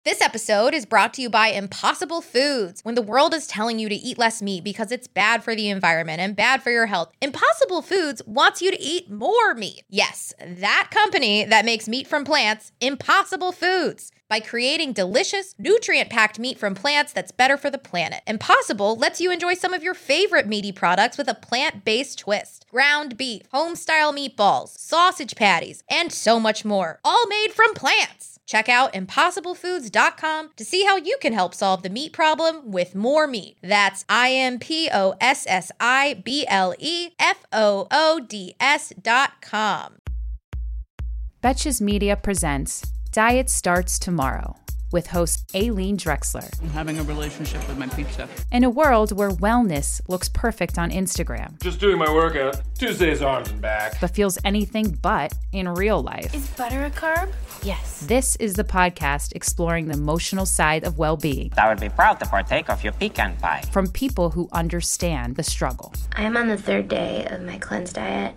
This episode is brought to you by Impossible Foods. When the world is telling you to eat less meat because it's bad for the environment and bad for your health, Impossible Foods wants you to eat more meat. Yes, that company that makes meat from plants, Impossible Foods. By creating delicious, nutrient-packed meat from plants that's better for the planet. Impossible lets you enjoy some of your favorite meaty products with a plant-based twist. Ground beef, home-style meatballs, sausage patties, and so much more. All made from plants. Check out impossiblefoods.com to see how you can help solve the meat problem with more meat. That's impossiblefoods.com. Betches Media presents Diet Starts Tomorrow with host Aileen Drexler. I'm having a relationship with my pizza. In a world where wellness looks perfect on Instagram, just doing my workout, Tuesdays arms and back, but feels anything but in real life. Is butter a carb? Yes. This is the podcast exploring the emotional side of well-being. I would be proud to partake of your pecan pie. From people who understand the struggle. I am on the third day of my cleanse diet.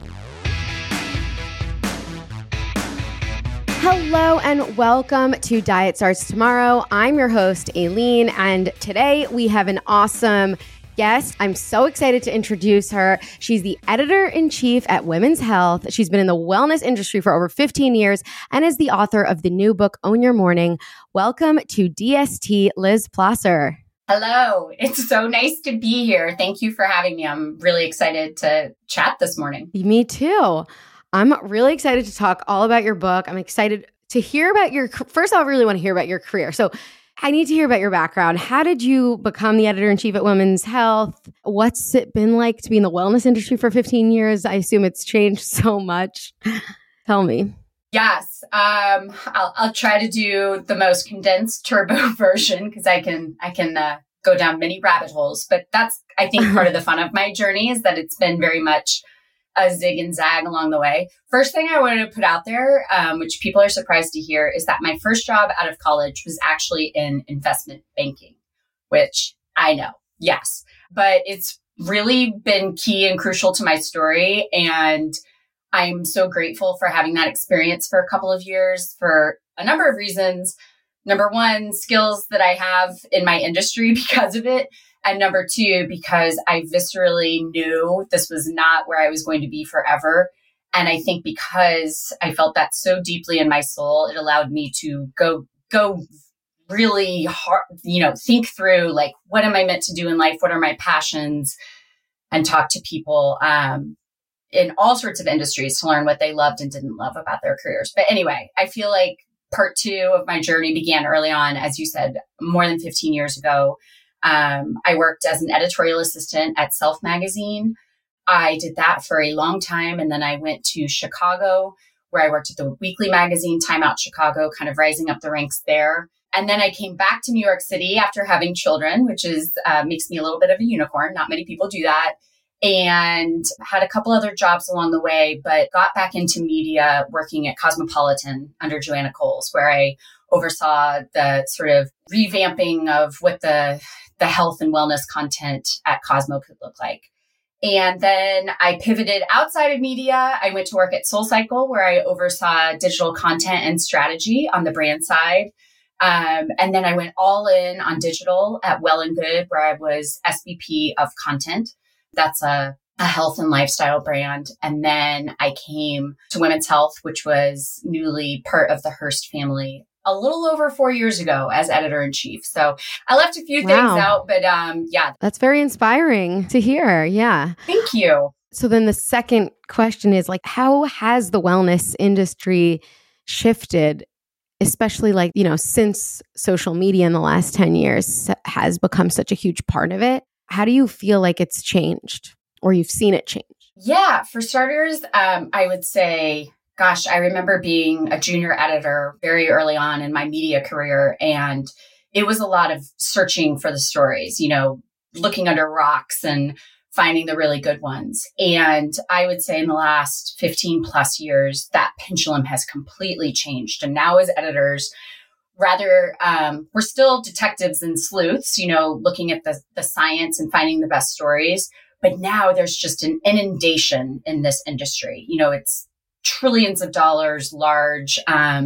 Hello and welcome to Diet Starts Tomorrow. I'm your host, Aileen, and today we have an awesome guest. I'm so excited to introduce her. She's the editor-in-chief at Women's Health. She's been in the wellness industry for over 15 years and is the author of the new book, Own Your Morning. Welcome to DST, Liz Plosser. Hello. It's so nice to be here. Thank you for having me. I'm really excited to chat this morning. Me too. I'm really excited to talk all about your book. I'm excited to hear about first, I really want to hear about your career. So I need to hear about your background. How did you become the editor-in-chief at Women's Health? What's it been like to be in the wellness industry for 15 years? I assume it's changed so much. Tell me. Yes. I'll try to do the most condensed turbo version because I can go down many rabbit holes. But that's, I think, part of the fun of my journey is that it's been very much a zig and zag along the way. First thing I wanted to put out there, which people are surprised to hear, is that my first job out of college was actually in investment banking, which I know, yes, but it's really been key and crucial to my story. And I'm so grateful for having that experience for a couple of years for a number of reasons. Number one, skills that I have in my industry because of it. And number two, because I viscerally knew this was not where I was going to be forever. And I think because I felt that so deeply in my soul, it allowed me to go really hard, think through like, what am I meant to do in life? What are my passions? And talk to people in all sorts of industries to learn what they loved and didn't love about their careers. But anyway, I feel like part two of my journey began early on, as you said, more than 15 years ago. I worked as an editorial assistant at Self Magazine. I did that for a long time. And then I went to Chicago, where I worked at the weekly magazine, Time Out Chicago, kind of rising up the ranks there. And then I came back to New York City after having children, which is makes me a little bit of a unicorn. Not many people do that. And had a couple other jobs along the way, but got back into media working at Cosmopolitan under Joanna Coles, where I oversaw the sort of revamping of what the health and wellness content at Cosmo could look like. And then I pivoted outside of media. I went to work at SoulCycle, where I oversaw digital content and strategy on the brand side. And then I went all in on digital at Well and Good, where I was SVP of content. That's a health and lifestyle brand. And then I came to Women's Health, which was newly part of the Hearst family a little over 4 years ago as editor-in-chief. So I left a few things out, but yeah. That's very inspiring to hear. Yeah. Thank you. So then the second question is like, how has the wellness industry shifted, especially like, since social media in the last 10 years has become such a huge part of it? How do you feel like it's changed or you've seen it change? Yeah, for starters, I would say, gosh, I remember being a junior editor very early on in my media career, and it was a lot of searching for the stories, looking under rocks and finding the really good ones. And I would say in the last 15 plus years, that pendulum has completely changed. And now as editors, rather, we're still detectives and sleuths, looking at the science and finding the best stories. But now there's just an inundation in this industry. It's trillions of dollars large. And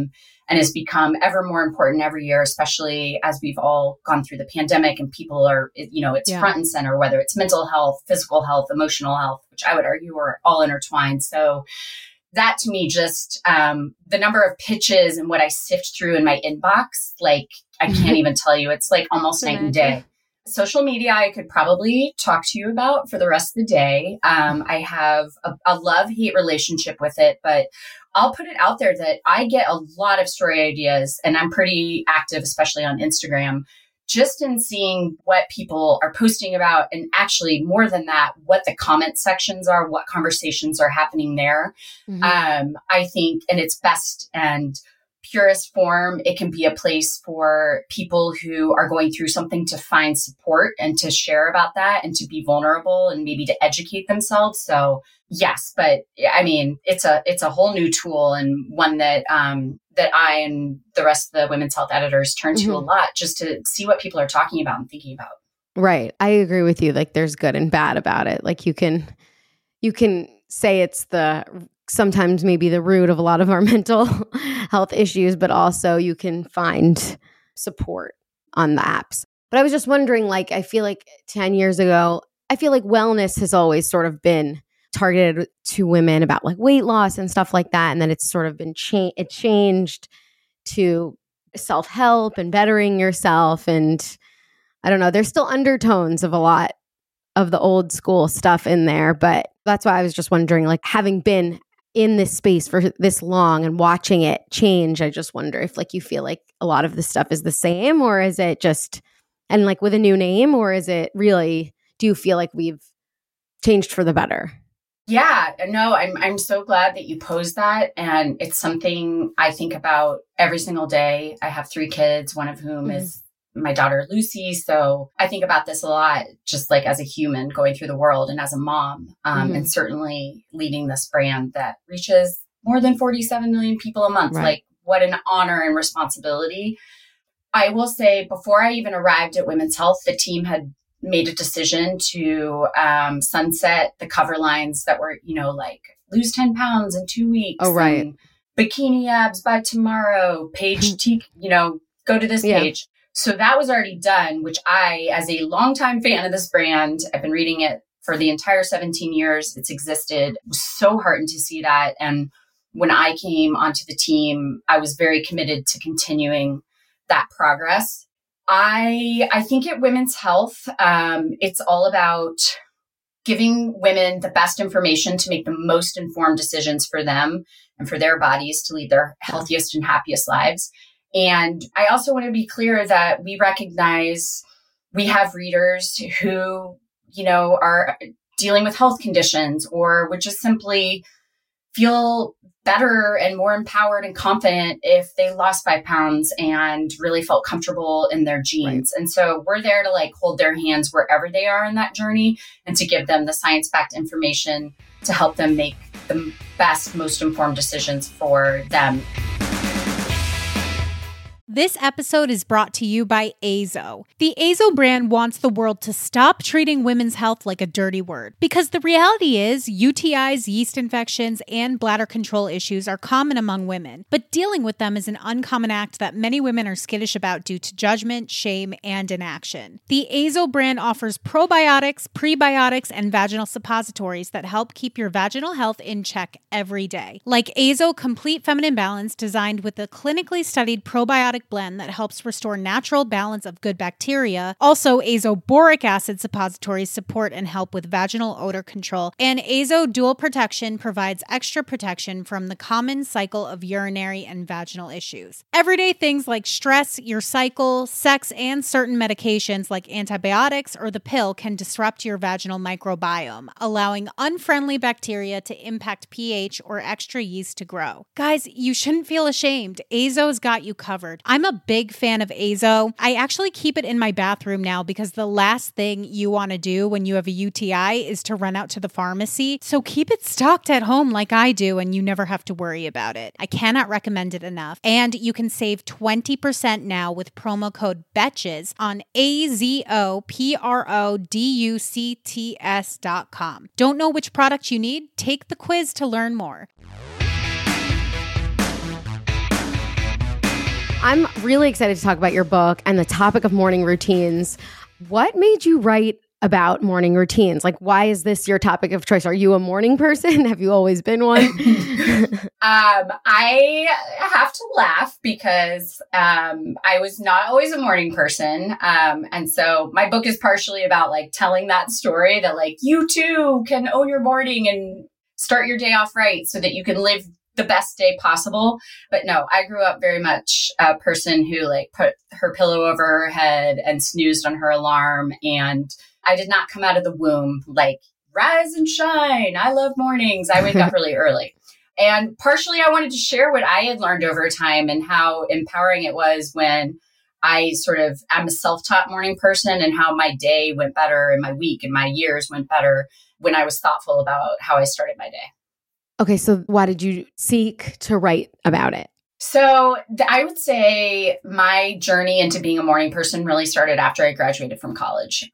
and has become ever more important every year, especially as we've all gone through the pandemic and people are, it's front and center, whether it's mental health, physical health, emotional health, which I would argue are all intertwined. So that to me, just the number of pitches and what I sift through in my inbox, like I can't even tell you, it's like almost night and day. Social media, I could probably talk to you about for the rest of the day. I have a love-hate relationship with it, but I'll put it out there that I get a lot of story ideas, and I'm pretty active, especially on Instagram, just in seeing what people are posting about, and actually more than that, what the comment sections are, what conversations are happening there. I think in its best and purest form, it can be a place for people who are going through something to find support and to share about that and to be vulnerable and maybe to educate themselves. So yes, but I mean, it's a whole new tool, and one that that I and the rest of the women's health editors turn to a lot, just to see what people are talking about and thinking about. Right. I agree with you. Like there's good and bad about it. Like you can say it's sometimes maybe the root of a lot of our mental health issues, but also you can find support on the apps. But I was just wondering, like, I feel like 10 years ago, I feel like wellness has always sort of been targeted to women about like weight loss and stuff like that. And then it's sort of been it changed to self-help and bettering yourself. And I don't know, there's still undertones of a lot of the old school stuff in there. But that's why I was just wondering, like, having been in this space for this long and watching it change, I just wonder if like you feel like a lot of the stuff is the same, or is it just, and like with a new name, or is it really, do you feel like we've changed for the better? Yeah, no, I'm so glad that you posed that. And it's something I think about every single day. I have 3 kids, one of whom is my daughter, Lucy. So I think about this a lot, just like as a human going through the world and as a mom, and certainly leading this brand that reaches more than 47 million people a month. Right. Like what an honor and responsibility. I will say, before I even arrived at Women's Health, the team had made a decision to sunset the cover lines that were, like lose 10 pounds in 2 weeks. Oh, right. Bikini abs by tomorrow, page T, go to this page. So that was already done, which I, as a longtime fan of this brand, I've been reading it for the entire 17 years it's existed, was so heartened to see that. And when I came onto the team, I was very committed to continuing that progress. I think at Women's Health, it's all about giving women the best information to make the most informed decisions for them and for their bodies to lead their healthiest and happiest lives. And I also want to be clear that we recognize we have readers who, are dealing with health conditions or would just simply feel better and more empowered and confident if they lost 5 pounds and really felt comfortable in their jeans. Right. And so we're there to like hold their hands wherever they are in that journey and to give them the science-backed information to help them make the best, most informed decisions for them. This episode is brought to you by Azo. The Azo brand wants the world to stop treating women's health like a dirty word. Because the reality is, UTIs, yeast infections, and bladder control issues are common among women. But dealing with them is an uncommon act that many women are skittish about due to judgment, shame, and inaction. The Azo brand offers probiotics, prebiotics, and vaginal suppositories that help keep your vaginal health in check every day. Like Azo Complete Feminine Balance, designed with a clinically studied probiotic blend that helps restore natural balance of good bacteria. Also, Azo Boric Acid suppositories support and help with vaginal odor control. And Azo Dual Protection provides extra protection from the common cycle of urinary and vaginal issues. Everyday things like stress, your cycle, sex, and certain medications like antibiotics or the pill can disrupt your vaginal microbiome, allowing unfriendly bacteria to impact pH or extra yeast to grow. Guys, you shouldn't feel ashamed. Azo's got you covered. I'm a big fan of Azo. I actually keep it in my bathroom now because the last thing you want to do when you have a UTI is to run out to the pharmacy. So keep it stocked at home like I do and you never have to worry about it. I cannot recommend it enough. And you can save 20% now with promo code BETCHES on AZOPRODUCTS.com. Don't know which product you need? Take the quiz to learn more. I'm really excited to talk about your book and the topic of morning routines. What made you write about morning routines? Like, why is this your topic of choice? Are you a morning person? Have you always been one? I have to laugh because I was not always a morning person. And so my book is partially about like telling that story that like you too can own your morning and start your day off right so that you can live the best day possible. But no, I grew up very much a person who like put her pillow over her head and snoozed on her alarm. And I did not come out of the womb like, rise and shine. I love mornings. I wake up really early. And partially I wanted to share what I had learned over time and how empowering it was when I'm a self-taught morning person, and how my day went better and my week and my years went better when I was thoughtful about how I started my day. Okay, so why did you seek to write about it? So I would say my journey into being a morning person really started after I graduated from college.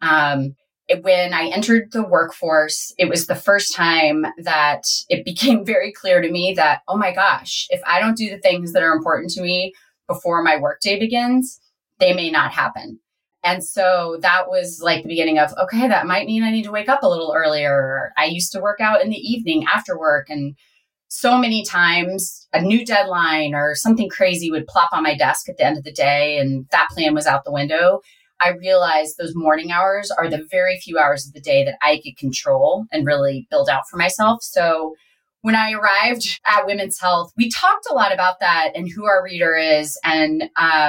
When I entered the workforce, it was the first time that it became very clear to me that, oh my gosh, if I don't do the things that are important to me before my workday begins, they may not happen. And so that was like the beginning of, okay, that might mean I need to wake up a little earlier. I used to work out in the evening after work, and so many times a new deadline or something crazy would plop on my desk at the end of the day, and that plan was out the window. I realized those morning hours are the very few hours of the day that I could control and really build out for myself. So when I arrived at Women's Health, we talked a lot about that and who our reader is. And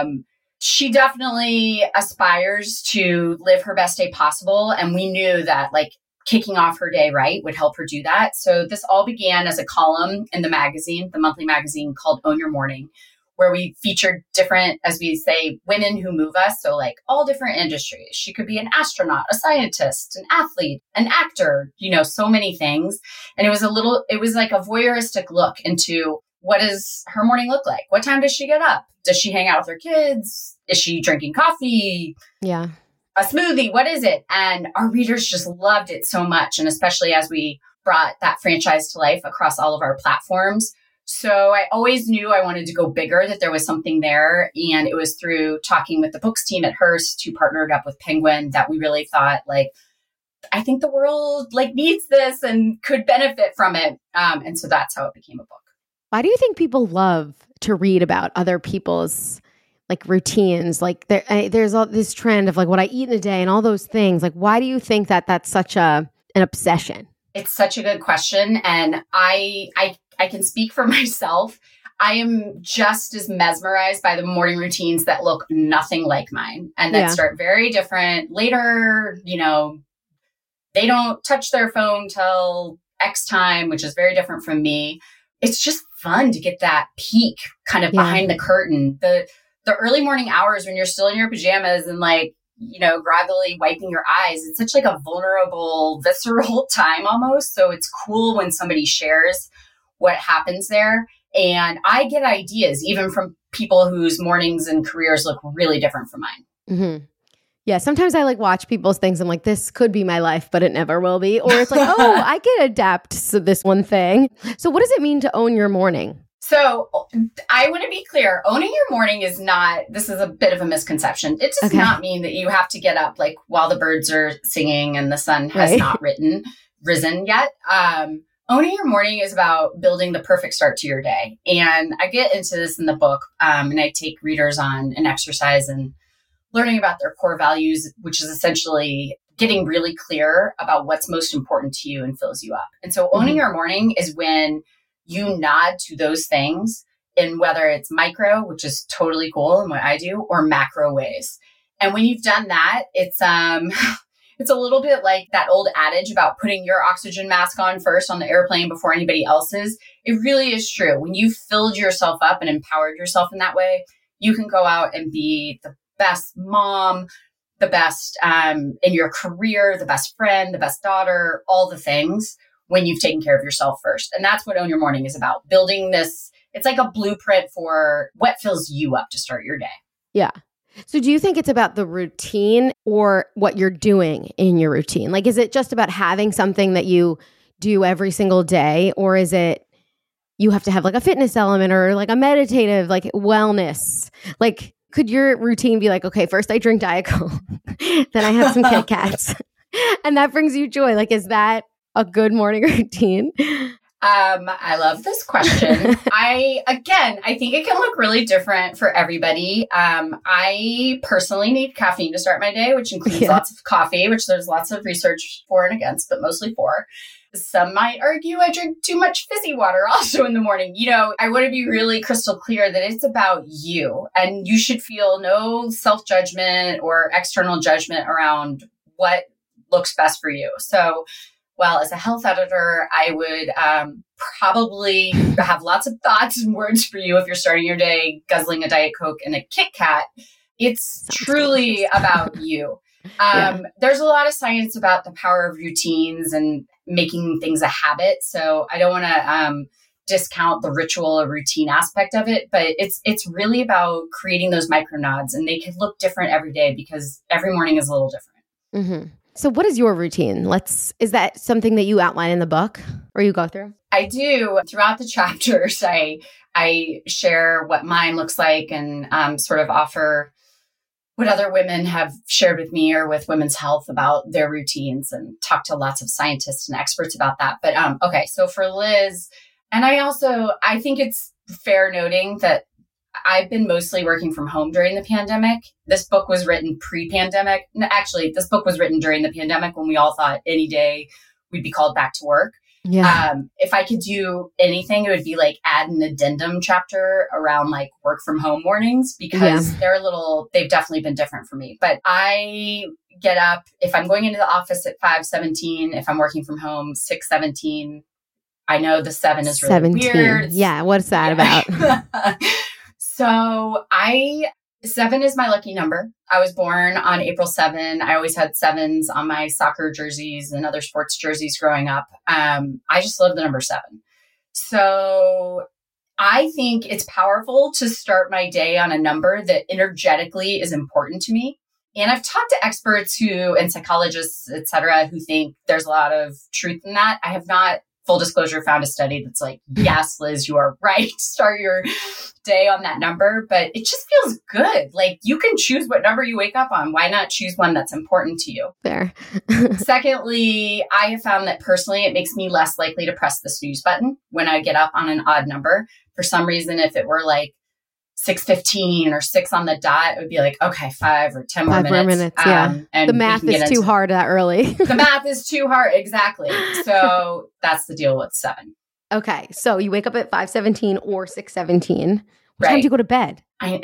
she definitely aspires to live her best day possible. And we knew that like kicking off her day right would help her do that. So this all began as a column in the magazine, the monthly magazine called Own Your Morning, where we featured different, as we say, women who move us. So like all different industries. She could be an astronaut, a scientist, an athlete, an actor, so many things. And it was like a voyeuristic look into what does her morning look like? What time does she get up? Does she hang out with her kids? Is she drinking coffee? Yeah. A smoothie? What is it? And our readers just loved it so much. And especially as we brought that franchise to life across all of our platforms. So I always knew I wanted to go bigger, that there was something there. And it was through talking with the books team at Hearst, who partnered up with Penguin, that we really thought like, I think the world like needs this and could benefit from it. And so that's how it became a book. Why do you think people love to read about other people's like routines? Like there's all this trend of like what I eat in a day and all those things. Like, why do you think that that's such an obsession? It's such a good question. And I can speak for myself. I am just as mesmerized by the morning routines that look nothing like mine and that start very different. Later, they don't touch their phone till X time, which is very different from me. It's just fun to get that peek kind of behind the curtain. The early morning hours when you're still in your pajamas and like, groggily wiping your eyes. It's such like a vulnerable, visceral time almost. So it's cool when somebody shares what happens there. And I get ideas even from people whose mornings and careers look really different from mine. Mm-hmm. Yeah. Sometimes I like watch people's things. I'm like, this could be my life, but it never will be. Or it's like, oh, I can adapt to this one thing. So what does it mean to own your morning? So I want to be clear. Owning your morning is not, this is a bit of a misconception. It does not mean that you have to get up like while the birds are singing and the sun has not risen yet. Owning your morning is about building the perfect start to your day. And I get into this in the book, and I take readers on an exercise and learning about their core values, which is essentially getting really clear about what's most important to you and fills you up. And so owning your morning is when you nod to those things in whether it's micro, which is totally cool and what I do, or macro ways. And when you've done that, it's a little bit like that old adage about putting your oxygen mask on first on the airplane before anybody else's. It really is true. When you've filled yourself up and empowered yourself in that way, you can go out and be the best mom, the best in your career, the best friend, the best daughter, all the things when you've taken care of yourself first. And that's what Own Your Morning is about. Building this, it's like a blueprint for what fills you up to start your day. Yeah. So do you think it's about the routine or what you're doing in your routine? Like, is it just about having something that you do every single day, or is it, you have to have like a fitness element or like a meditative, like wellness. Like, could your routine be like, okay, first I drink Diet Coke, then I have some Kit Kats, and that brings you joy? Like, is that a good morning routine? I love this question. I think it can look really different for everybody. I personally need caffeine to start my day, which includes lots of coffee, which there's lots of research for and against, but mostly for. Some might argue I drink too much fizzy water also in the morning. You know, I want to be really crystal clear that it's about you, and you should feel no self-judgment or external judgment around what looks best for you. So, well, as a health editor, I would probably have lots of thoughts and words for you if you're starting your day guzzling a Diet Coke and a Kit Kat. It's truly about you. There's a lot of science about the power of routines and making things a habit. So I don't want to discount the ritual or routine aspect of it, but it's really about creating those micro nods, and they can look different every day because every morning is a little different. Mm-hmm. So what is your routine? Is that something that you outline in the book or you go through? I do. Throughout the chapters, I share what mine looks like and sort of offer what other women have shared with me or with women's health about their routines, and talk to lots of scientists and experts about that. But okay, so for Liz, and I think it's fair noting that I've been mostly working from home during the pandemic. This book was written pre-pandemic. Actually, this book was written during the pandemic when we all thought any day we'd be called back to work. Yeah. If I could do anything, it would be like add an addendum chapter around like work from home mornings, because they've definitely been different for me. But I get up, if I'm going into the office at 5:17, if I'm working from home, 6:17. I know the 7 is really 17. Weird. Yeah. What's that about? So 7 is my lucky number. I was born on April 7. I always had 7s on my soccer jerseys and other sports jerseys growing up. I just love the number 7. So I think it's powerful to start my day on a number that energetically is important to me. And I've talked to experts and psychologists, et cetera, who think there's a lot of truth in that. I have not, full disclosure, found a study that's like, yes, Liz, you are right. Start your day on that number. But it just feels good. Like, you can choose what number you wake up on. Why not choose one that's important to you? There. Secondly, I have found that personally, it makes me less likely to press the snooze button when I get up on an odd number. For some reason, if it were like 6:15 or 6 on the dot, it would be like, okay, 5 or 10 more minutes. Yeah. And the math is too hard that early. The math is too hard. Exactly. So that's the deal with 7. Okay. So you wake up at 5:17 or 6:17. What time do you go to bed? I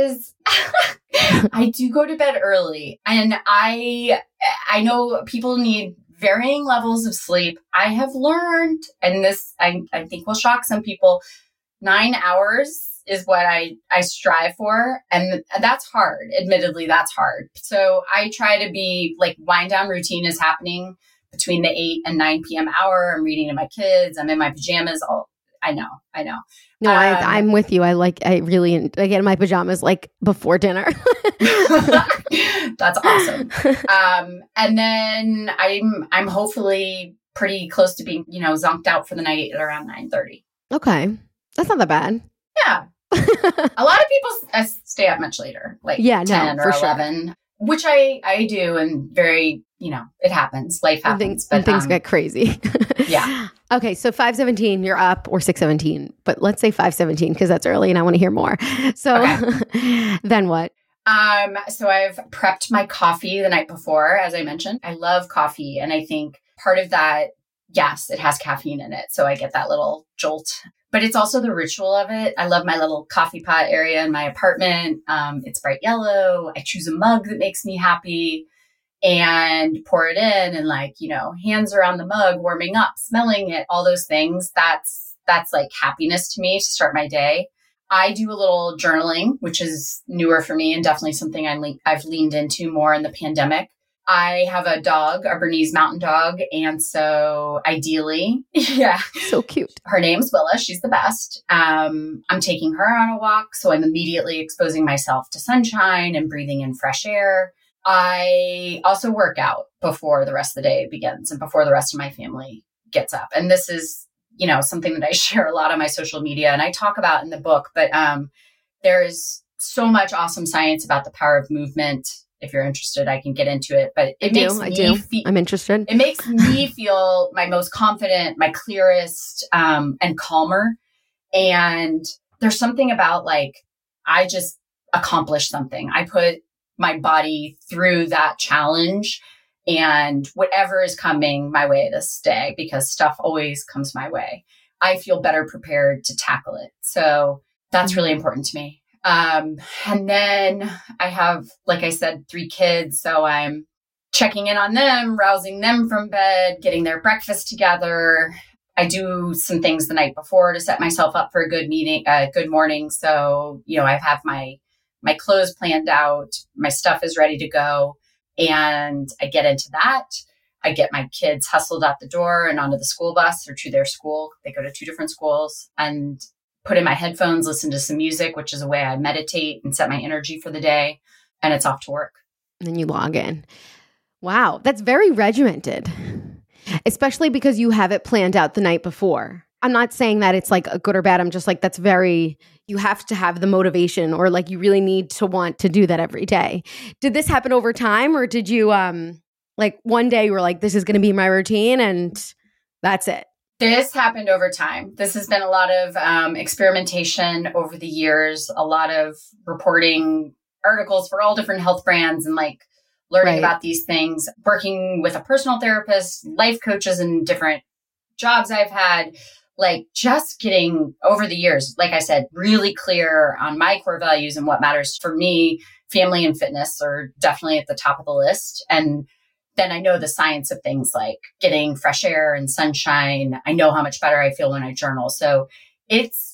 do go to bed early, and I know people need varying levels of sleep. I have learned, and this I think will shock some people, 9 hours is what I strive for. And that's hard. Admittedly, that's hard. So I try to be like, wind down routine is happening between the 8 and 9 p.m. hour. I'm reading to my kids. I'm in my pajamas. I know. No, I'm with you. I get in my pajamas like before dinner. That's awesome. And then I'm hopefully pretty close to being, zonked out for the night at around 9:30. Okay. That's not that bad. Yeah. A lot of people stay up much later, like 10 or 11, sure. Which I do, and very, it happens. Life happens. And things get crazy. Yeah. Okay, so 5:17, you're up, or 6:17, but let's say 5:17 because that's early and I want to hear more. So then what? So I've prepped my coffee the night before, as I mentioned. I love coffee, and I think part of that, yes, it has caffeine in it, so I get that little jolt. But it's also the ritual of it. I love my little coffee pot area in my apartment. It's bright yellow. I choose a mug that makes me happy and pour it in, and hands around the mug, warming up, smelling it, all those things. That's like happiness to me to start my day. I do a little journaling, which is newer for me and definitely something I've leaned into more in the pandemic. I have a dog, a Bernese Mountain Dog. And so ideally, so cute. Her name's Willa. She's the best. I'm taking her on a walk. So I'm immediately exposing myself to sunshine and breathing in fresh air. I also work out before the rest of the day begins and before the rest of my family gets up. And this is something that I share a lot on my social media and I talk about in the book, but there's so much awesome science about the power of movement. If you're interested, I can get into it, but I'm interested. It makes me feel my most confident, my clearest, and calmer. And there's something about I just accomplished something. I put my body through that challenge and whatever is coming my way this day, because stuff always comes my way, I feel better prepared to tackle it. So that's really important to me. And then I have, like I said, 3 kids. So I'm checking in on them, rousing them from bed, getting their breakfast together. I do some things the night before to set myself up for a good morning. So, I have my clothes planned out, my stuff is ready to go. And I get into that. I get my kids hustled out the door and onto the school bus or to their school. They go to 2 different schools, and put in my headphones, listen to some music, which is a way I meditate and set my energy for the day. And it's off to work. And then you log in. Wow. That's very regimented, especially because you have it planned out the night before. I'm not saying that it's a good or bad. I'm just that's you have to have the motivation, or you really need to want to do that every day. Did this happen over time, or did you, one day you were this is going to be my routine and that's it? This happened over time. This has been a lot of experimentation over the years, a lot of reporting articles for all different health brands and learning about these things, working with a personal therapist, life coaches in different jobs I've had, just getting over the years, like I said, really clear on my core values and what matters for me. Family and fitness are definitely at the top of the list. And then I know the science of things like getting fresh air and sunshine. I know how much better I feel when I journal. So it's,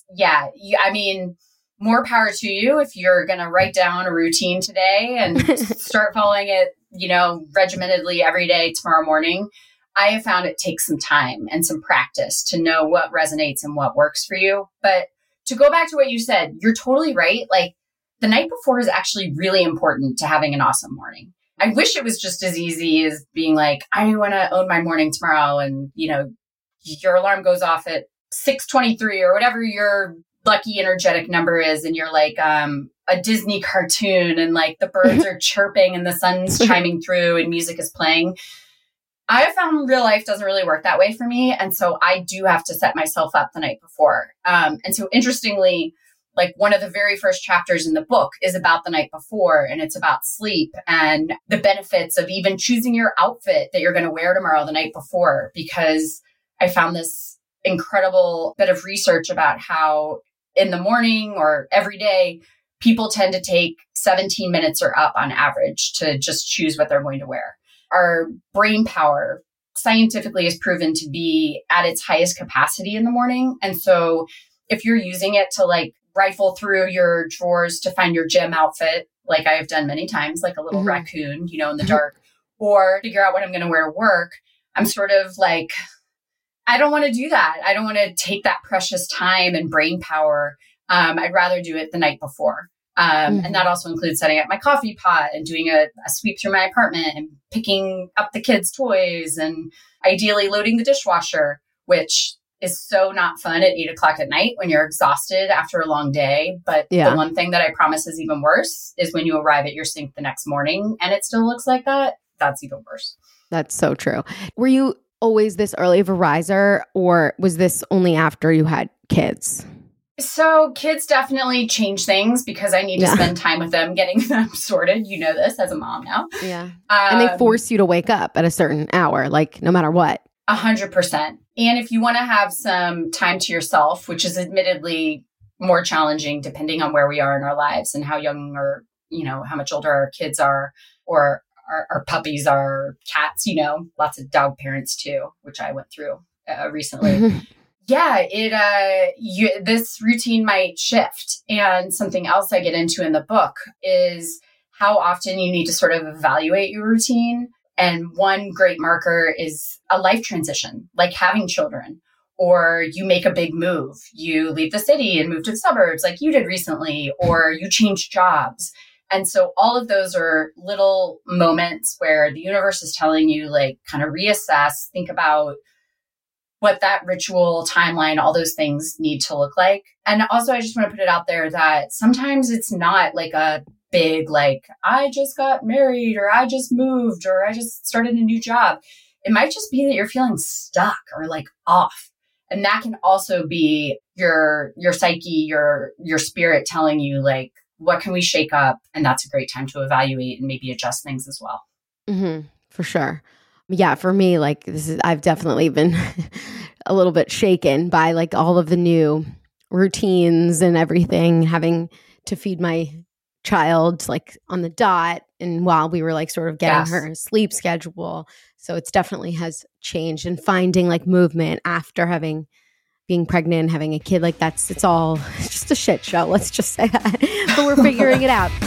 more power to you if you're going to write down a routine today and start following it, regimentedly every day tomorrow morning. I have found it takes some time and some practice to know what resonates and what works for you. But to go back to what you said, you're totally right. The night before is actually really important to having an awesome morning. I wish it was just as easy as being I want to own my morning tomorrow. And, your alarm goes off at 6:23 or whatever your lucky energetic number is. And you're a Disney cartoon and the birds are chirping and the sun's chiming through and music is playing. I have found real life doesn't really work that way for me. And so I do have to set myself up the night before. And so interestingly, one of the very first chapters in the book is about the night before, and it's about sleep and the benefits of even choosing your outfit that you're going to wear tomorrow the night before, because I found this incredible bit of research about how in the morning or every day, people tend to take 17 minutes or up on average to just choose what they're going to wear. Our brain power scientifically is proven to be at its highest capacity in the morning. And so if you're using it to rifle through your drawers to find your gym outfit, like I have done many times, like a little raccoon, in the dark, or figure out what I'm going to wear to work, I'm sort of I don't want to do that. I don't want to take that precious time and brain power. I'd rather do it the night before. And that also includes setting up my coffee pot and doing a sweep through my apartment and picking up the kids' toys and ideally loading the dishwasher, which is so not fun at 8:00 at night when you're exhausted after a long day. But the one thing that I promise is even worse is when you arrive at your sink the next morning and it still looks like that. That's even worse. That's so true. Were you always this early of a riser, or was this only after you had kids? So kids definitely change things because I need to spend time with them, getting them sorted. You know this as a mom now. Yeah. And they force you to wake up at a certain hour, no matter what. 100%. And if you want to have some time to yourself, which is admittedly more challenging depending on where we are in our lives and how young or, how much older our kids are or our puppies are, cats, lots of dog parents too, which I went through recently. This routine might shift. And something else I get into in the book is how often you need to sort of evaluate your routine. And one great marker is a life transition, like having children, or you make a big move. You leave the city and move to the suburbs like you did recently, or you change jobs. And so all of those are little moments where the universe is telling you, kind of reassess, think about what that ritual timeline, all those things need to look like. And also, I just want to put it out there that sometimes it's not like a big, like, I just got married or I just moved or I just started a new job. It might just be that you're feeling stuck or like off. And that can also be your psyche, your spirit telling you like, what can we shake up? And that's a great time to evaluate and maybe adjust things as well. Mm-hmm, for sure. Yeah, for me, like I've definitely been a little bit shaken by like all of the new routines and everything, having to feed my child like on the dot and while we were like sort of getting her sleep schedule. So it's definitely has changed, and finding like movement after being pregnant, having a kid, like it's just a shit show. Let's just say that, but we're figuring it out.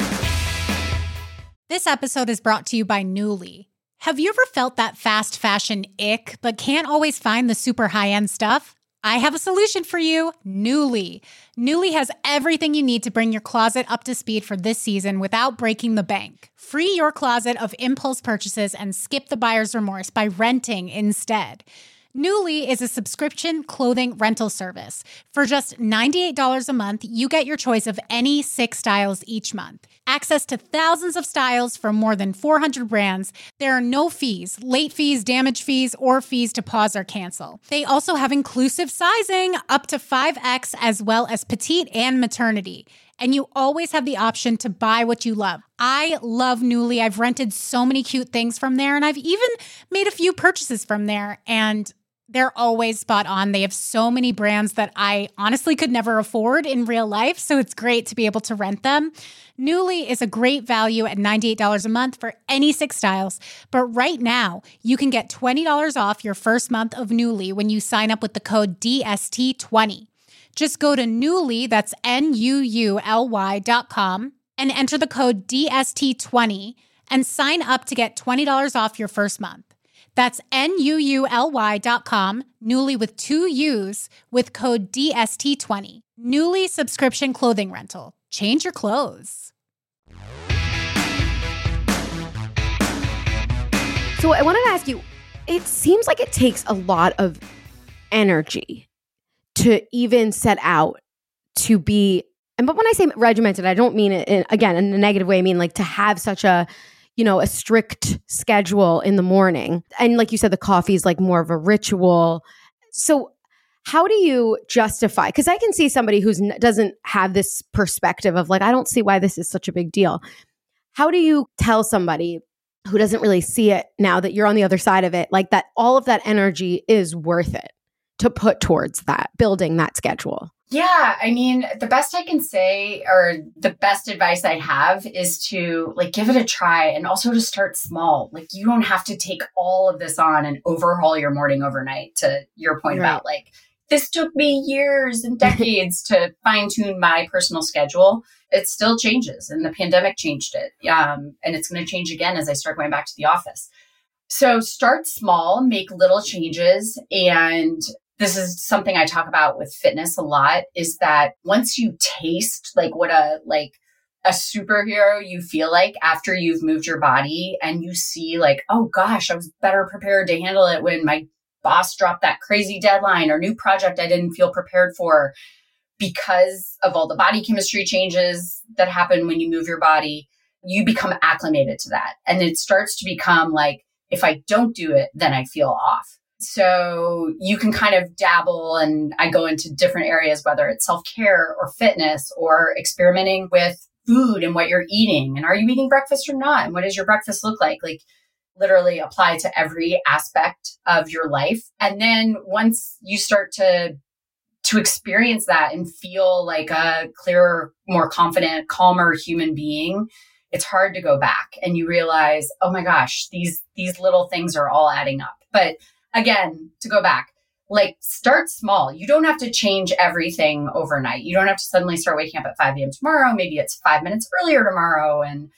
This episode is brought to you by Nuuly. Have you ever felt that fast fashion ick, but can't always find the super high-end stuff? I have a solution for you, Nuuly. Nuuly has everything you need to bring your closet up to speed for this season without breaking the bank. Free your closet of impulse purchases and skip the buyer's remorse by renting instead. Nuuly is a subscription clothing rental service. For just $98 a month, you get your choice of any 6 styles each month. Access to thousands of styles from more than 400 brands. There are no fees, late fees, damage fees, or fees to pause or cancel. They also have inclusive sizing up to 5X as well as petite and maternity. And you always have the option to buy what you love. I love Nuuly. I've rented so many cute things from there, and I've even made a few purchases from there, and they're always spot on. They have so many brands that I honestly could never afford in real life, so it's great to be able to rent them. Nuuly is a great value at $98 a month for any 6 styles, but right now, you can get $20 off your first month of Nuuly when you sign up with the code DST20. Just go to Nuuly, that's NUULY.com, and enter the code DST20 and sign up to get $20 off your first month. That's NUULY.com, Nuuly with 2 U's, with code DST20. Nuuly subscription clothing rental. Change your clothes. So I wanted to ask you, it seems like it takes a lot of energy to even set out to be, but when I say regimented, I don't mean it, in a negative way. I mean like to have such a strict schedule in the morning. And like you said, the coffee is like more of a ritual. So how do you justify? Because I can see somebody who doesn't have this perspective of like, I don't see why this is such a big deal. How do you tell somebody who doesn't really see it now that you're on the other side of it, like that all of that energy is worth it to put towards that, building that schedule? Yeah, I mean, the best I can say, or the best advice I have, is to like give it a try, and also to start small. Like you don't have to take all of this on and overhaul your morning overnight, to your point about like, this took me years and decades to fine tune my personal schedule. It still changes, and the pandemic changed it. And it's going to change again as I start going back to the office. So start small, make little changes. And this is something I talk about with fitness a lot, is that once you taste like what a superhero you feel like after you've moved your body, and you see like, oh gosh, I was better prepared to handle it when my boss dropped that crazy deadline or new project I didn't feel prepared for, because of all the body chemistry changes that happen when you move your body, you become acclimated to that. And it starts to become like, if I don't do it, then I feel off. So you can kind of dabble, and I go into different areas, whether it's self-care or fitness or experimenting with food and what you're eating. And are you eating breakfast or not? And what does your breakfast look like? Like literally apply to every aspect of your life. And then once you start to experience that and feel like a clearer, more confident, calmer human being, it's hard to go back, and you realize, oh my gosh, these little things are all adding up. But again, to go back, like start small. You don't have to change everything overnight. You don't have to suddenly start waking up at 5 a.m. tomorrow. Maybe it's 5 minutes earlier tomorrow. And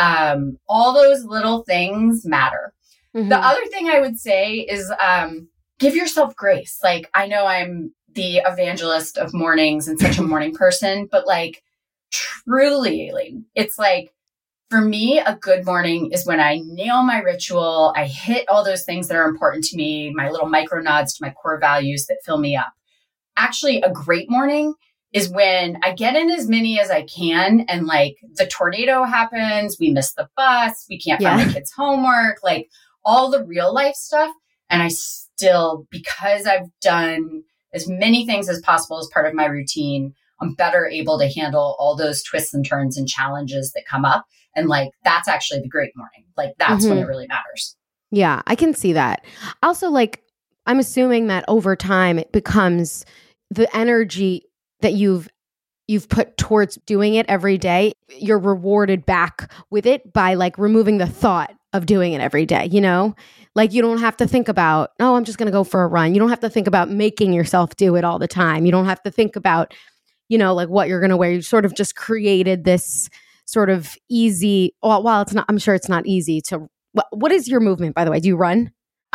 all those little things matter. Mm-hmm. The other thing I would say is give yourself grace. Like, I know I'm the evangelist of mornings and such a morning person, but like truly, it's like For me, a good morning is when I nail my ritual. I hit all those things that are important to me, my little micro nods to my core values that fill me up. Actually, a great morning is when I get in as many as I can and like the tornado happens, we miss the bus, we can't find my kids' homework, like all the real life stuff. And I still, because I've done as many things as possible as part of my routine, I'm better able to handle all those twists and turns and challenges that come up. And like, that's actually the great morning. Like, that's when it really matters. Yeah, I can see that. Also, like, I'm assuming that over time it becomes the energy that you've put towards doing it every day, you're rewarded back with it by like removing the thought of doing it every day, you know? Like you don't have to think about, oh, I'm just going to go for a run. You don't have to think about making yourself do it all the time. You don't have to think about, you know, like what you're going to wear. You sort of just created this sort of easy, while it's not, I'm sure it's not easy to, what is your movement, by the way? Do you run?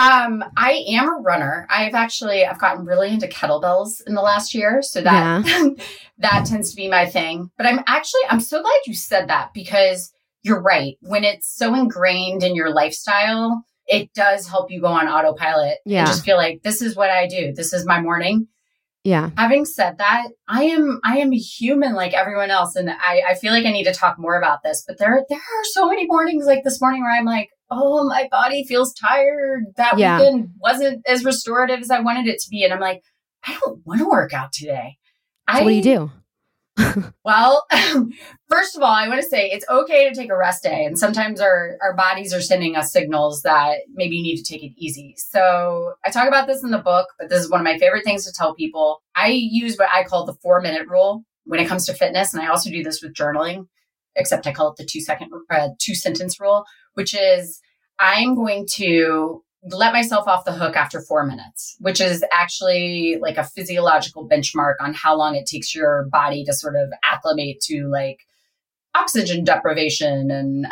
I am a runner. I've gotten really into kettlebells in the last year. So that, that tends to be my thing. But I'm so glad you said that because you're right. When it's so ingrained in your lifestyle, it does help you go on autopilot and just feel like this is what I do. This is my morning. Yeah. Having said that, I am a human like everyone else. And I feel like I need to talk more about this, but there are so many mornings like this morning where I'm like, oh, my body feels tired. That weekend wasn't as restorative as I wanted it to be. And I'm like, I don't want to work out today. So what do you do? Well, first of all, I want to say it's okay to take a rest day. And sometimes our bodies are sending us signals that maybe you need to take it easy. So I talk about this in the book, but this is one of my favorite things to tell people. I use what I call the 4-minute rule when it comes to fitness. And I also do this with journaling, except I call it the 2-sentence rule, which is I'm going to let myself off the hook after 4 minutes, which is actually like a physiological benchmark on how long it takes your body to sort of acclimate to like oxygen deprivation and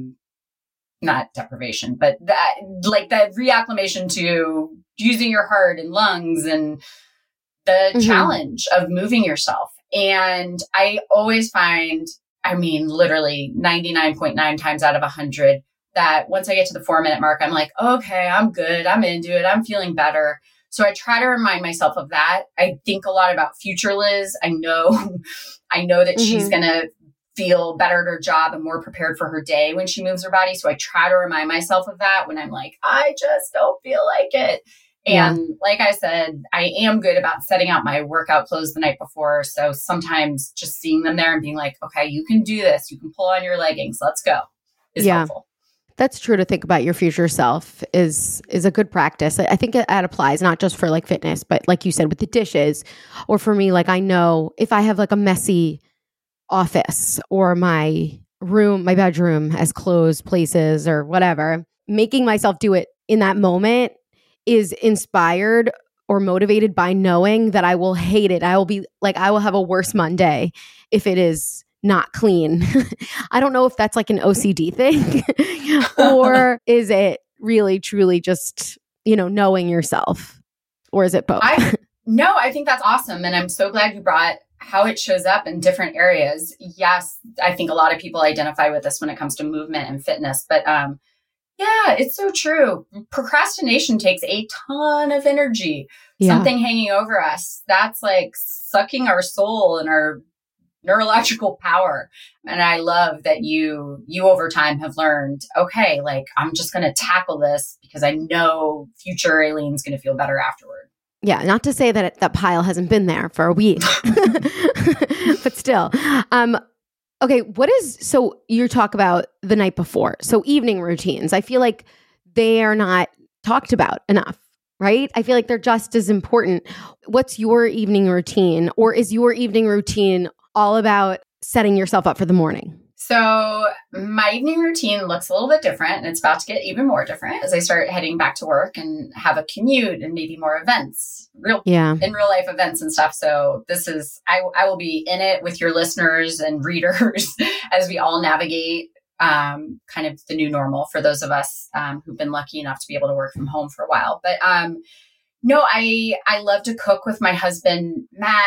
not deprivation, but that like that reacclimation to using your heart and lungs and the challenge of moving yourself. And I always find, I mean, literally 99.9 times out of 100, that once I get to the 4-minute mark, I'm like, okay, I'm good. I'm into it. I'm feeling better. So I try to remind myself of that. I think a lot about future Liz. I know that she's going to feel better at her job and more prepared for her day when she moves her body. So I try to remind myself of that when I'm like, I just don't feel like it. And like I said, I am good about setting out my workout clothes the night before. So sometimes just seeing them there and being like, okay, you can do this. You can pull on your leggings. Let's go is helpful. That's true. To think about your future self is a good practice. I think that applies not just for like fitness, but like you said, with the dishes, or for me, like I know if I have like a messy office or my bedroom has closed places or whatever, making myself do it in that moment is inspired or motivated by knowing that I will hate it. I will have a worse Monday if it is not clean. I don't know if that's like an OCD thing or is it really truly just, knowing yourself, or is it both? No, I think that's awesome. And I'm so glad you brought how it shows up in different areas. Yes, I think a lot of people identify with this when it comes to movement and fitness, but yeah, it's so true. Procrastination takes a ton of energy. Something hanging over us, that's like sucking our soul and our neurological power. And I love that you over time have learned, okay, like I'm just going to tackle this because I know future Aileen's going to feel better afterward. Yeah. Not to say that that pile hasn't been there for a week, but still. Okay. So you talk about the night before. So evening routines, I feel like they are not talked about enough, right? I feel like they're just as important. What's your evening routine, or is your evening routine all about setting yourself up for the morning? So my evening routine looks a little bit different, and it's about to get even more different as I start heading back to work and have a commute and maybe more events, in real life events and stuff. So this is, I will be in it with your listeners and readers as we all navigate kind of the new normal for those of us who've been lucky enough to be able to work from home for a while. But no, I love to cook with my husband, Matt.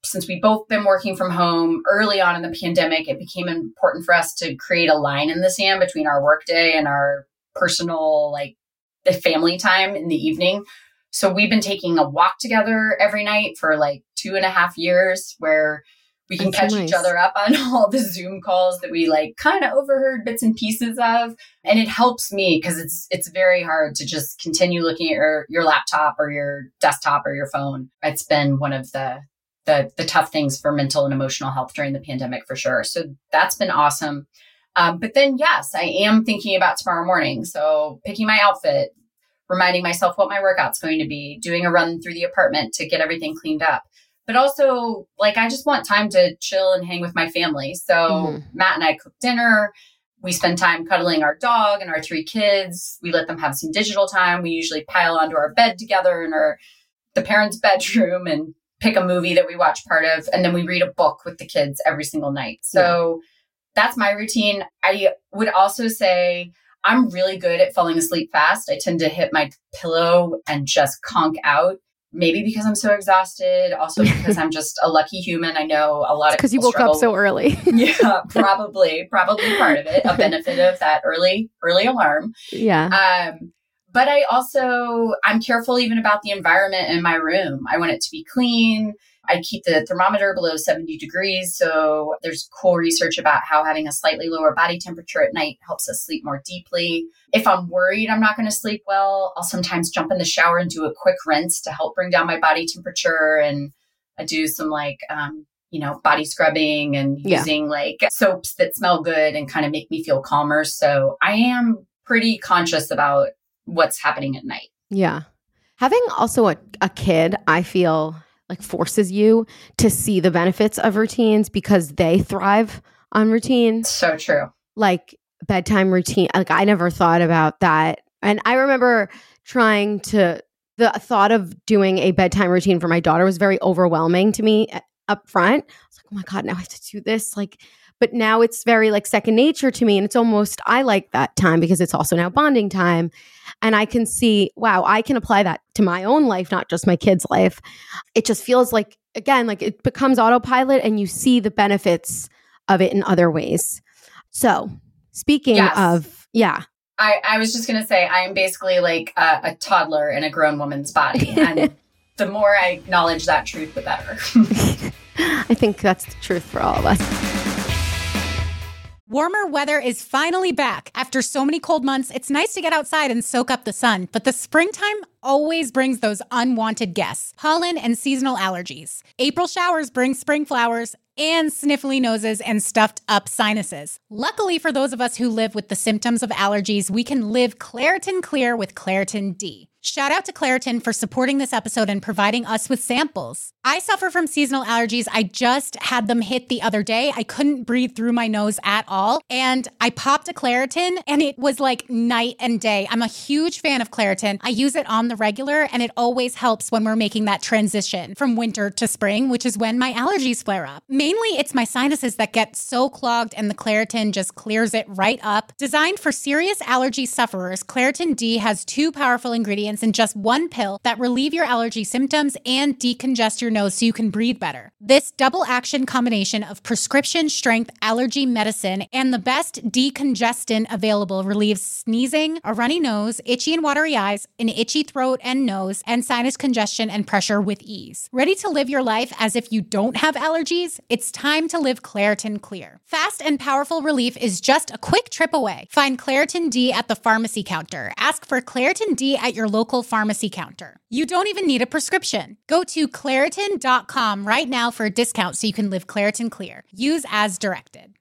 since we both been working from home early on in the pandemic, it became important for us to create a line in the sand between our workday and our personal, like the family time in the evening. So we've been taking a walk together every night for like 2.5 years, where we can catch each other up on all the Zoom calls that we like kind of overheard bits and pieces of. And it helps me because it's very hard to just continue looking at your laptop or your desktop or your phone. It's been one of the tough things for mental and emotional health during the pandemic for sure. So that's been awesome. But then, yes, I am thinking about tomorrow morning. So picking my outfit, reminding myself what my workout's going to be, doing a run through the apartment to get everything cleaned up. But also, like, I just want time to chill and hang with my family. So Matt and I cook dinner. We spend time cuddling our dog and our 3 kids. We let them have some digital time. We usually pile onto our bed together in the parents' bedroom and pick a movie that we watch part of. And then we read a book with the kids every single night. So that's my routine. I would also say I'm really good at falling asleep fast. I tend to hit my pillow and just conk out. Maybe because I'm so exhausted. Also because I'm just a lucky human. I know a lot of because you woke up so early. Yeah, probably part of it. A benefit of that early alarm. Yeah. But I'm careful even about the environment in my room. I want it to be clean. I keep the thermometer below 70 degrees. So there's cool research about how having a slightly lower body temperature at night helps us sleep more deeply. If I'm worried I'm not going to sleep well, I'll sometimes jump in the shower and do a quick rinse to help bring down my body temperature. And I do some body scrubbing and using like soaps that smell good and kind of make me feel calmer. So I am pretty conscious about what's happening at night. Yeah. Having also a kid, I feel like forces you to see the benefits of routines because they thrive on routine. So true. Like bedtime routine. Like I never thought about that. And I remember the thought of doing a bedtime routine for my daughter was very overwhelming to me up front. I was like, oh my God, now I have to do this. But now it's very like second nature to me. And it's almost, I like that time because it's also now bonding time. And I can see, wow, I can apply that to my own life, not just my kid's life. It just feels like, again, like it becomes autopilot and you see the benefits of it in other ways. So speaking of, I was just going to say, I am basically like a toddler in a grown woman's body. And the more I acknowledge that truth, the better. I think that's the truth for all of us. Warmer weather is finally back. After so many cold months, it's nice to get outside and soak up the sun, but the springtime always brings those unwanted guests, pollen and seasonal allergies. April showers bring spring flowers and sniffly noses and stuffed up sinuses. Luckily for those of us who live with the symptoms of allergies, we can live Claritin Clear with Claritin D. Shout out to Claritin for supporting this episode and providing us with samples. I suffer from seasonal allergies. I just had them hit the other day. I couldn't breathe through my nose at all. And I popped a Claritin and it was like night and day. I'm a huge fan of Claritin. I use it on the regular and it always helps when we're making that transition from winter to spring, which is when my allergies flare up. Mainly it's my sinuses that get so clogged and the Claritin just clears it right up. Designed for serious allergy sufferers, Claritin D has 2 powerful ingredients in just 1 pill that relieve your allergy symptoms and decongest your nose so you can breathe better. This double action combination of prescription strength allergy medicine and the best decongestant available relieves sneezing, a runny nose, itchy and watery eyes, an itchy throat and nose, and sinus congestion and pressure with ease. Ready to live your life as if you don't have allergies? It's time to live Claritin Clear. Fast and powerful relief is just a quick trip away. Find Claritin D at the pharmacy counter. Ask for Claritin D at your local pharmacy counter. You don't even need a prescription. Go to Claritin.com right now for a discount so you can live Claritin Clear. Use as directed.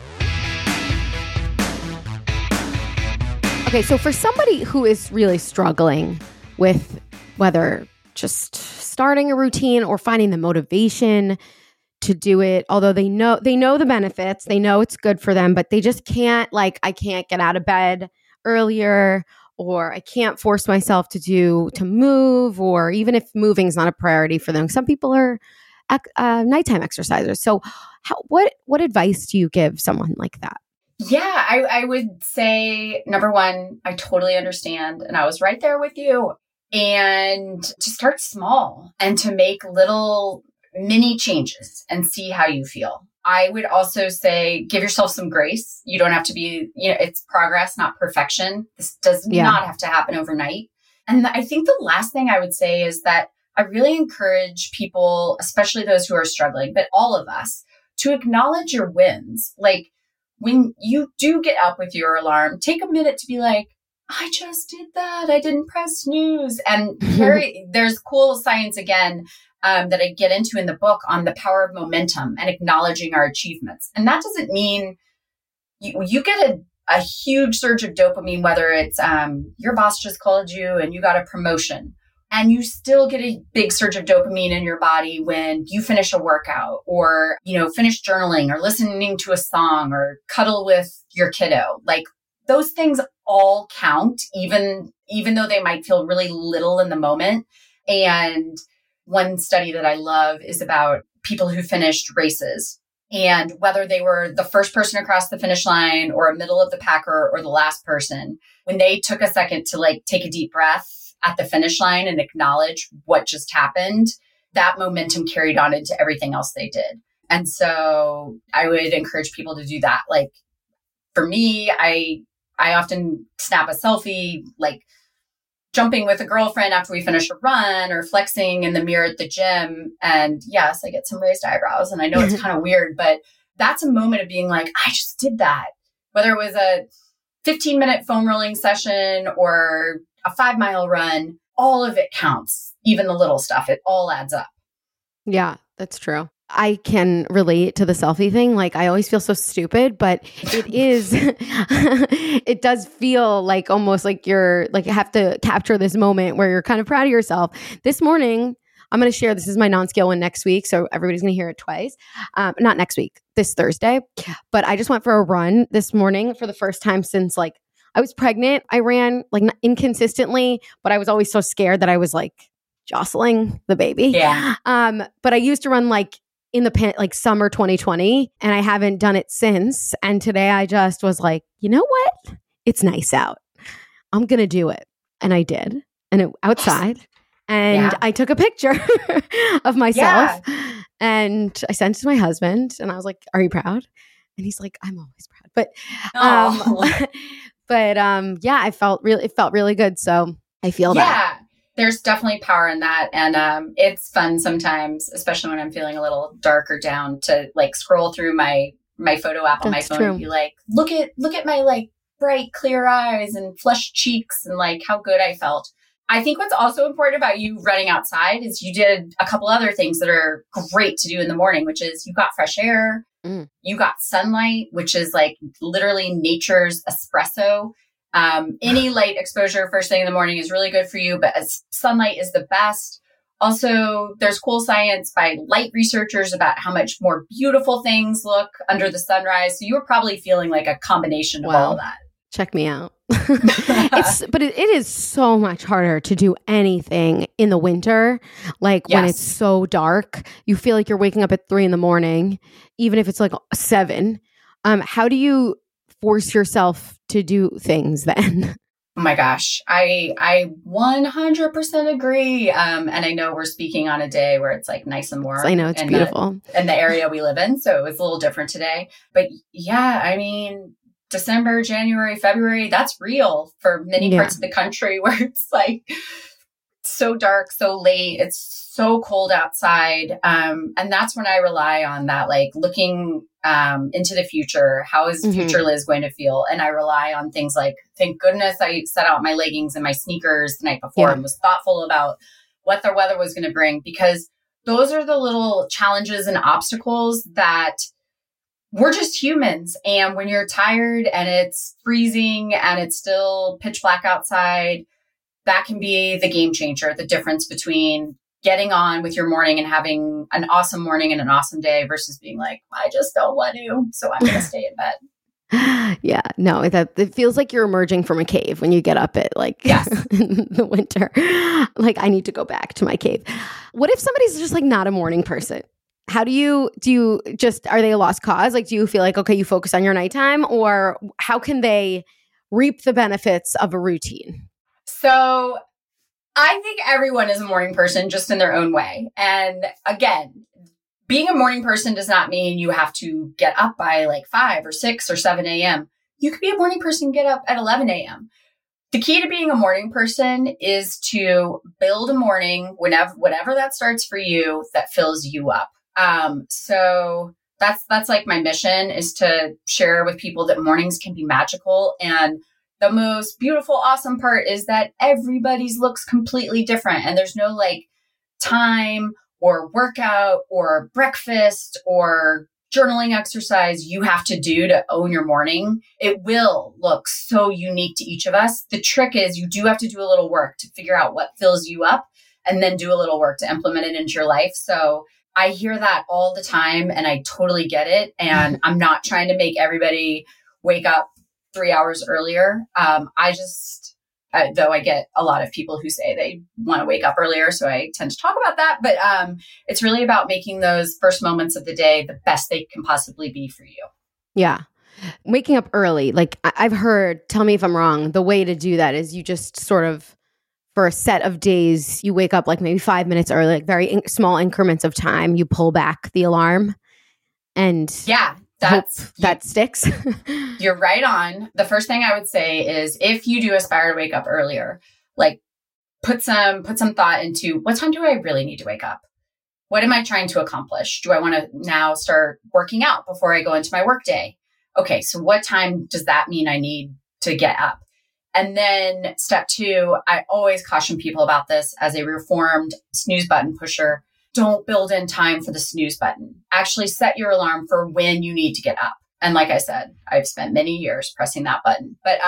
Okay, so for somebody who is really struggling with whether just starting a routine or finding the motivation to do it, although they know the benefits, they know it's good for them, but they just can't, like, I can't get out of bed earlier, or I can't force myself to move, or even if moving is not a priority for them. Some people are nighttime exercisers. So what advice do you give someone like that? Yeah, I would say, number one, I totally understand. And I was right there with you. And to start small and to make little mini changes and see how you feel. I would also say give yourself some grace. You don't have to be, it's progress, not perfection. This does not have to happen overnight. And I think the last thing I would say is that I really encourage people, especially those who are struggling, but all of us, to acknowledge your wins. Like when you do get up with your alarm, take a minute to be like, I just did that. I didn't press snooze. And there's cool science again that I get into in the book on the power of momentum and acknowledging our achievements. And that doesn't mean you get a huge surge of dopamine, whether it's your boss just called you and you got a promotion, and you still get a big surge of dopamine in your body when you finish a workout or, finish journaling or listening to a song or cuddle with your kiddo. Like those things all count, even though they might feel really little in the moment. And one study that I love is about people who finished races, and whether they were the first person across the finish line or a middle of the packer or the last person, when they took a second to take a deep breath at the finish line and acknowledge what just happened, that momentum carried on into everything else they did. And so I would encourage people to do that. Like for me, I often snap a selfie, like jumping with a girlfriend after we finish a run or flexing in the mirror at the gym. And yes, I get some raised eyebrows and I know it's kind of weird, but that's a moment of being like, I just did that. Whether it was a 15-minute foam rolling session or a 5-mile run, all of it counts. Even the little stuff, it all adds up. Yeah, that's true. I can relate to the selfie thing. Like I always feel so stupid, but it is, it does feel like almost like you're like, you have to capture this moment where you're kind of proud of yourself. This morning, I'm going to share, this is my non-scale one next week. So everybody's going to hear it twice. Not next week, this Thursday. But I just went for a run this morning for the first time since I was pregnant. I ran inconsistently, but I was always so scared that I was jostling the baby. Yeah. But I used to run in the summer 2020, and I haven't done it since. And today I just was like, you know what? It's nice out. I'm going to do it. And I did. And outside. And I took a picture of myself and I sent it to my husband and I was like, are you proud? And he's like, I'm always proud. But, it felt really good. So I feel that. There's definitely power in that. And it's fun sometimes, especially when I'm feeling a little dark or down, to scroll through my photo app on my phone and be like, look at my bright, clear eyes and flushed cheeks and how good I felt. I think what's also important about you running outside is you did a couple other things that are great to do in the morning, which is you got fresh air, you got sunlight, which is literally nature's espresso. Any light exposure first thing in the morning is really good for you, but sunlight is the best. Also, there's cool science by light researchers about how much more beautiful things look under the sunrise. So you were probably feeling a combination of all of that. Check me out. But it is so much harder to do anything in the winter. When it's so dark, you feel like you're waking up at 3 a.m, even if it's 7. How do you force yourself to do things then? Oh my gosh, I 100% agree. And I know we're speaking on a day where it's nice and warm. I know it's beautiful in the area we live in. So it was a little different today. But December, January, February, that's real for many parts of the country where it's so dark, so late. It's so cold outside. And that's when I rely on that, looking into the future. How is future Liz going to feel? And I rely on things thank goodness I set out my leggings and my sneakers the night before and was thoughtful about what the weather was going to bring, because those are the little challenges and obstacles that we're just humans. And when you're tired and it's freezing and it's still pitch black outside, that can be the game changer, the difference between getting on with your morning and having an awesome morning and an awesome day versus being I just don't want to, so I'm going to stay in bed. Yeah, no, it feels like you're emerging from a cave when you get up at in the winter. I need to go back to my cave. What if somebody's just not a morning person? How do you are they a lost cause? Do you feel okay, you focus on your nighttime, or how can they reap the benefits of a routine? So I think everyone is a morning person just in their own way. And again, being a morning person does not mean you have to get up by like 5 or 6 or 7 a.m. You could be a morning person and get up at 11 a.m. The key to being a morning person is to build a morning whenever that starts for you that fills you up. So that's like my mission, is to share with people that mornings can be magical. And the most beautiful, awesome part is that everybody's looks completely different. And there's no like time or workout or breakfast or journaling exercise you have to do to own your morning. It will look so unique to each of us. The trick is you do have to do a little work to figure out what fills you up and then do a little work to implement it into your life. So I hear that all the time and I totally get it. And I'm not trying to make everybody wake up 3 hours earlier. Though I get a lot of people who say they want to wake up earlier, so I tend to talk about that. But it's really about making those first moments of the day the best they can possibly be for you. Yeah. Waking up early, like I've heard, tell me if I'm wrong, the way to do that is you just sort of, for a set of days, you wake up like maybe 5 minutes early, like very small increments of time. You pull back the alarm and that sticks. You're right on. The first thing I would say is if you do aspire to wake up earlier, like put some thought into what time do I really need to wake up? What am I trying to accomplish? Do I want to now start working out before I go into my work day? Okay, so what time does that mean I need to get up? And then step 2, I always caution people about this as a reformed snooze button pusher. Don't build in time for the snooze button. Actually set your alarm for when you need to get up. And like I said, I've spent many years pressing that button. But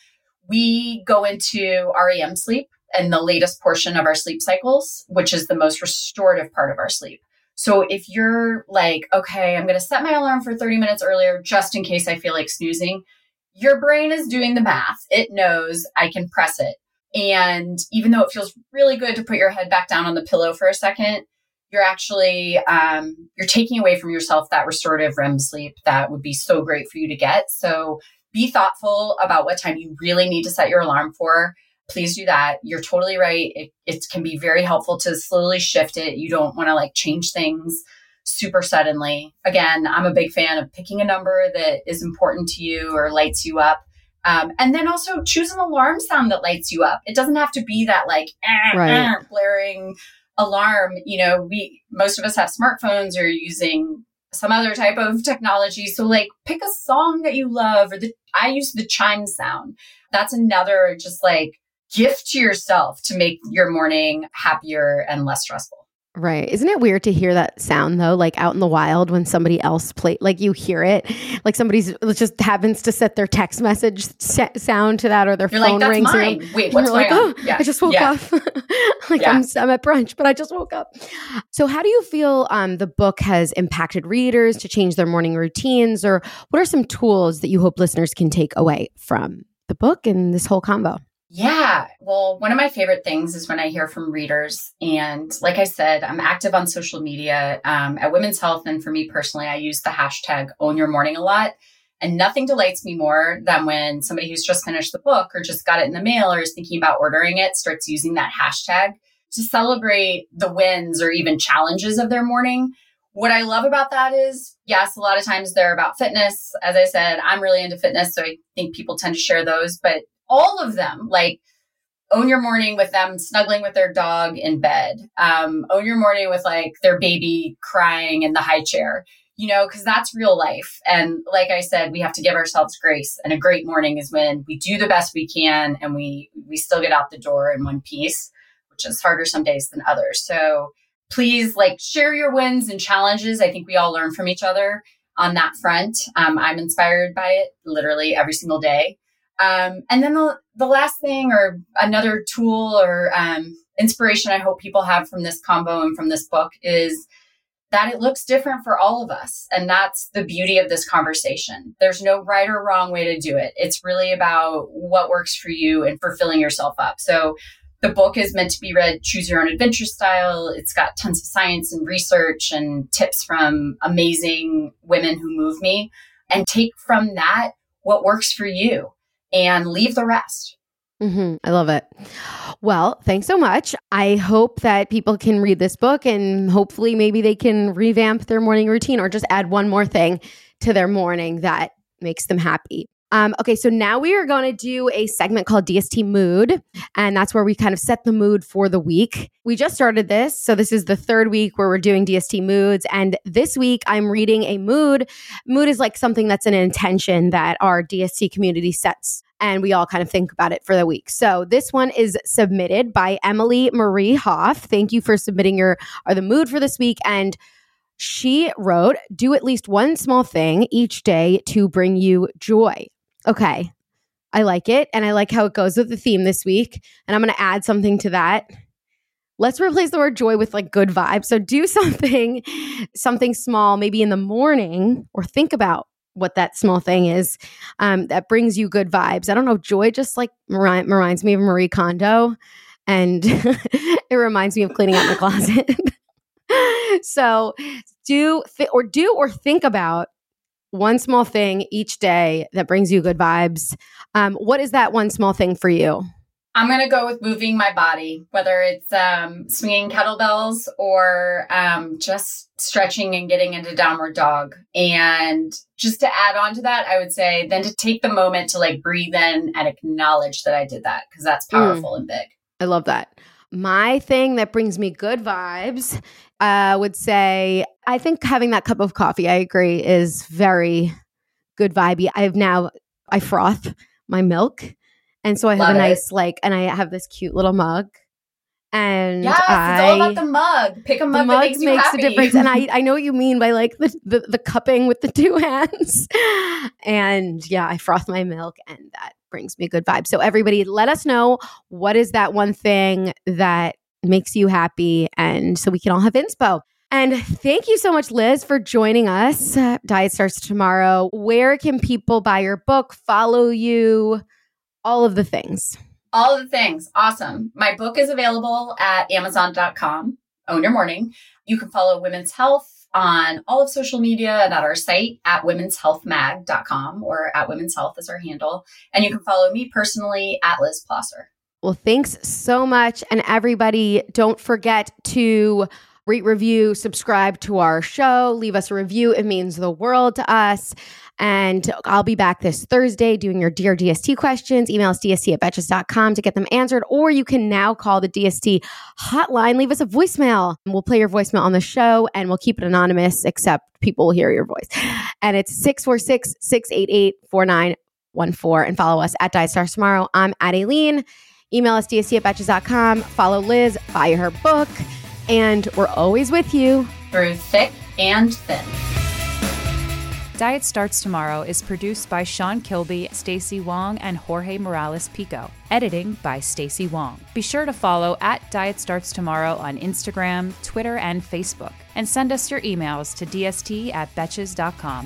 we go into REM sleep and the latest portion of our sleep cycles, which is the most restorative part of our sleep. So if you're like, okay, I'm going to set my alarm for 30 minutes earlier just in case I feel like snoozing, your brain is doing the math. It knows I can press it. And even though it feels really good to put your head back down on the pillow for a second, you're actually, you're taking away from yourself that restorative REM sleep that would be so great for you to get. So be thoughtful about what time you really need to set your alarm for. Please do that. You're totally right. It can be very helpful to slowly shift it. You don't want to like change things super suddenly. Again, I'm a big fan of picking a number that is important to you or lights you up. And then also choose an alarm sound that lights you up. It doesn't have to be that like blaring alarm. You know, most of us have smartphones or using some other type of technology. So like pick a song that you love, or I use the chime sound. That's another just like gift to yourself to make your morning happier and less stressful. Right. Isn't it weird to hear that sound though? Like out in the wild when somebody else like you hear it, like somebody's just happens to set their text message sound to that, or their phone like, rings. Mine. Wait, what's going on? Yeah. I just woke up. I'm at brunch, but I just woke up. So how do you feel the book has impacted readers to change their morning routines, or what are some tools that you hope listeners can take away from the book and this whole combo? Yeah. Well, one of my favorite things is when I hear from readers. And like I said, I'm active on social media at Women's Health. And for me personally, I use the hashtag Own Your Morning a lot. And nothing delights me more than when somebody who's just finished the book or just got it in the mail or is thinking about ordering it starts using that hashtag to celebrate the wins or even challenges of their morning. What I love about that is, yes, a lot of times they're about fitness. As I said, I'm really into fitness, so I think people tend to share those. But all of them, like own your morning with them snuggling with their dog in bed. Own your morning with like their baby crying in the high chair, you know, because that's real life. And like I said, we have to give ourselves grace. And a great morning is when we do the best we can and we still get out the door in one piece, which is harder some days than others. So please like share your wins and challenges. I think we all learn from each other on that front. I'm inspired by it literally every single day. And then the last thing, or another tool or inspiration I hope people have from this combo and from this book, is that it looks different for all of us. And that's the beauty of this conversation. There's no right or wrong way to do it. It's really about what works for you and for filling yourself up. So the book is meant to be read choose your own adventure style. It's got tons of science and research and tips from amazing women who move me, and take from that what works for you and leave the rest. I love it. Well, thanks so much. I hope that people can read this book and hopefully maybe they can revamp their morning routine or just add one more thing to their morning that makes them happy. Okay, so now we are going to do a segment called DST Mood, and that's where we kind of set the mood for the week. We just started this, so this is the third week where we're doing DST Moods, and this week I'm reading a mood. Mood is like something that's an intention that our DST community sets, and we all kind of think about it for the week. So this one is submitted by Emily Marie Hoff. Thank you for submitting the mood for this week, and she wrote, do at least one small thing each day to bring you joy. Okay, I like it. And I like how it goes with the theme this week. And I'm going to add something to that. Let's replace the word joy with like good vibes. So do something small, maybe in the morning, or think about what that small thing is that brings you good vibes. I don't know. Joy just like reminds me of Marie Kondo. And it reminds me of cleaning out my closet. So do or think about one small thing each day that brings you good vibes. What is that one small thing for you? I'm going to go with moving my body, whether it's swinging kettlebells or just stretching and getting into downward dog. And just to add on to that, I would say then to take the moment to like breathe in and acknowledge that I did that, because that's powerful and big. I love that. My thing that brings me good vibes, would say, I think having that cup of coffee, I agree, is very good vibey. I froth my milk. And so I have and I have this cute little mug. And yes, it's all about the mug. Pick a mug that makes you happy. A difference. And I know what you mean by like the cupping with the two hands. And yeah, I froth my milk and that brings me good vibes. So everybody, let us know, what is that one thing that makes you happy, and so we can all have inspo. And thank you so much, Liz, for joining us. Diet Starts Tomorrow. Where can people buy your book, follow you, all of the things? All of the things. Awesome. My book is available at Amazon.com. Own Your Morning. You can follow Women's Health on all of social media and at our site at womenshealthmag.com, or at Women's Health is our handle. And you can follow me personally at Liz Plosser. Well, thanks so much. And everybody, don't forget to rate, review, subscribe to our show, leave us a review. It means the world to us. And I'll be back this Thursday doing your Dear DST questions. Email us dst@betches.com to get them answered, or you can now call the DST hotline. Leave us a voicemail. We'll play your voicemail on the show, and we'll keep it anonymous, except people will hear your voice. And it's 646-688-4914. And follow us at Diet Starts Tomorrow. I'm at Aileen. Email us dst@betches.com. Follow Liz, buy her book, and we're always with you through thick and thin. Diet Starts Tomorrow is produced by Sean Kilby, Stacey Wong, and Jorge Morales Pico. Editing by Stacey Wong. Be sure to follow at Diet Starts Tomorrow on Instagram, Twitter, and Facebook. And send us your emails to dst@betches.com.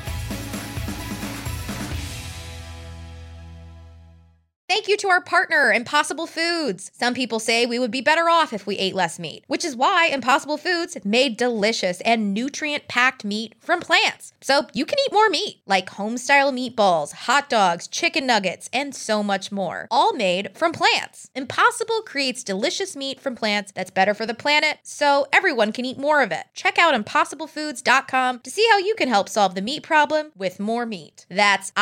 Thank you to our partner, Impossible Foods. Some people say we would be better off if we ate less meat, which is why Impossible Foods made delicious and nutrient-packed meat from plants. So you can eat more meat, like home-style meatballs, hot dogs, chicken nuggets, and so much more, all made from plants. Impossible creates delicious meat from plants that's better for the planet, so everyone can eat more of it. Check out ImpossibleFoods.com to see how you can help solve the meat problem with more meat. That's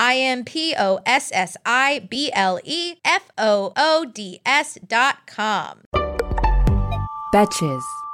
IMPOSSIBLEFOODS.com. Betches.